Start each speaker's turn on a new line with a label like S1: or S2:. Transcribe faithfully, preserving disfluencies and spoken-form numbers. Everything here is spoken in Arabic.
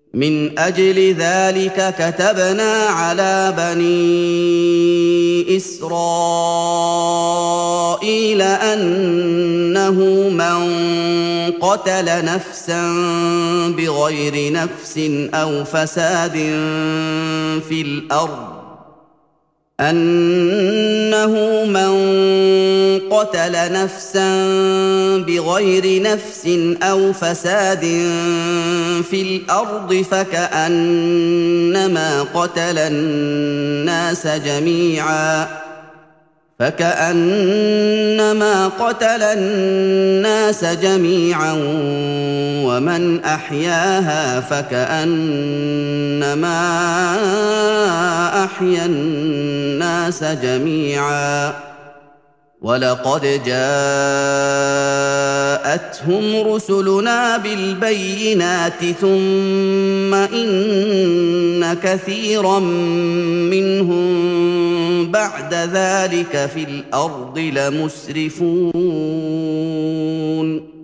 S1: من اجل ذلك كتبنا على بني اسرائيل انه من قتل نفسا بغير نفس او فساد في الارض أنه من قتل نفسا بغير نفس أو فساد في الأرض فكأنما قتل الناس جميعا فكأنما قتل الناس جميعا ومن أحياها فكأنما أحيا الناس جميعا ولقد جاءتهم رسلنا بالبينات ثم إن كثيرا منهم بعد ذلك في الأرض لمسرفون